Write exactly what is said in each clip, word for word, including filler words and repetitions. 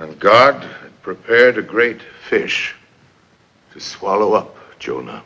And God had prepared a great fish to swallow up Jonah.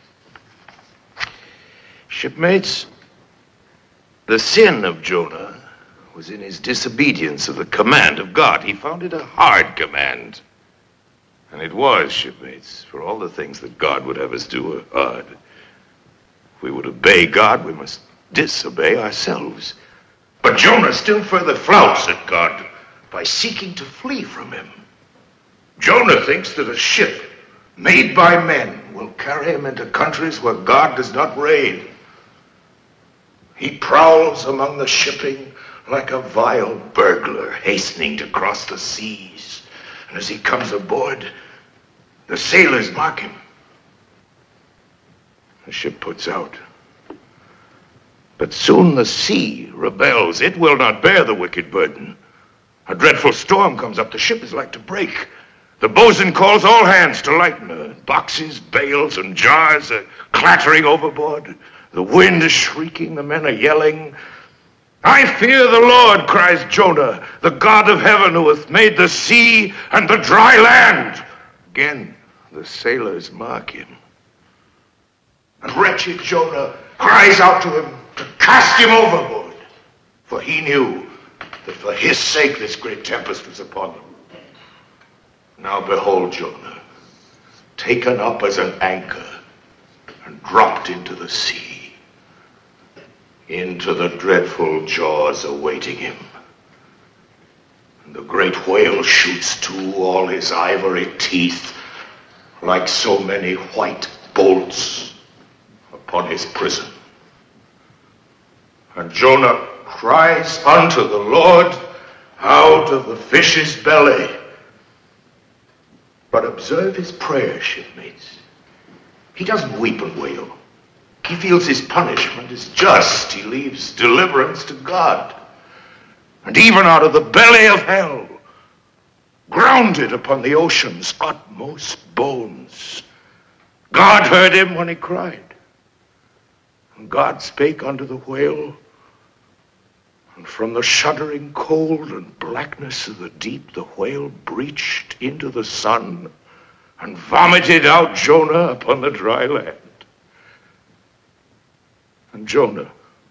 Shipmates, the sin of Jonah was in his disobedience of the command of God. He found it a hard command. And it was, shipmates, for all the things that God would have us do are hard. If we would obey God, we must disobey ourselves. But Jonah still further flouts at God by seeking to flee from him. Jonah thinks that a ship made by men will carry him into countries where God does not reign. He prowls among the shipping like a vile burglar hastening to cross the seas. And as he comes aboard, the sailors mark him. The ship puts out. But soon the sea rebels. It will not bear the wicked burden. A dreadful storm comes up. The ship is like to break. The boatswain calls all hands to lighten her. Boxes, bales, and jars are clattering overboard. The wind is shrieking. The men are yelling. I fear the Lord, cries Jonah, the God of heaven who hath made the sea and the dry land. Again, the sailors mark him. And wretched Jonah cries out to him to cast him overboard, for he knew that for his sake this great tempest was upon them. Now behold Jonah, taken up as an anchor and dropped into the sea, into the dreadful jaws awaiting him. And the great whale shoots to all his ivory teeth like so many white bolts upon his prison. And Jonah cries unto the Lord out of the fish's belly. But observe his prayer, shipmates. He doesn't weep and wail. He feels his punishment is just. He leaves deliverance to God. And even out of the belly of hell, grounded upon the ocean's utmost bones, God heard him when he cried. And God spake unto the whale, and from the shuddering cold and blackness of the deep, the whale breached into the sun and vomited out Jonah upon the dry land. And Jonah,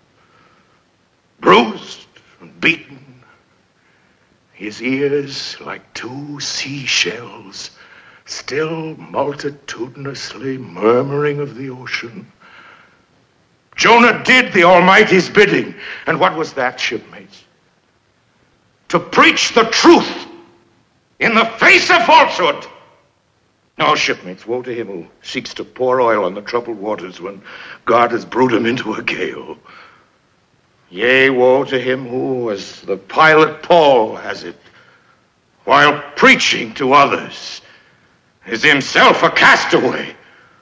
bruised and beaten, his ears like two seashells, still multitudinously murmuring of the ocean, Jonah did the Almighty's bidding. And what was that, shipmates? To preach the truth in the face of falsehood. No, shipmates, woe to him who seeks to pour oil on the troubled waters when God has brewed him into a gale. Yea, woe to him who, as the pilot Paul has it, while preaching to others, is himself a castaway.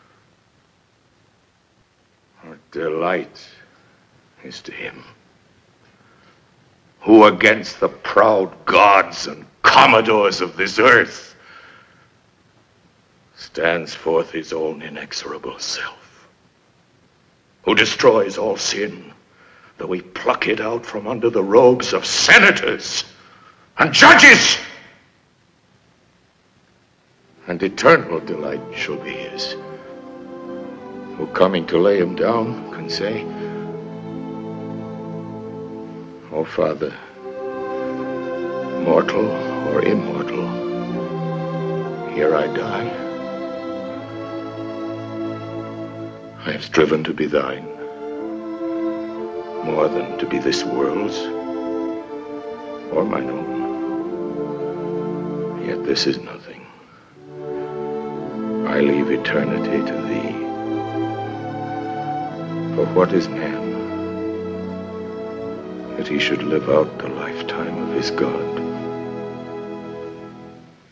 What delight is to him who against the proud gods and commodores of this earth stands forth his own inexorable self, who destroys all sin, though he pluck it out from under the robes of senators and judges. And eternal delight shall be his, who coming to lay him down can say, O Father, mortal or immortal, here I die. I have striven to be thine, more than to be this world's or mine own. Yet this is nothing. I leave eternity to thee. For what is man that he should live out the lifetime of his God?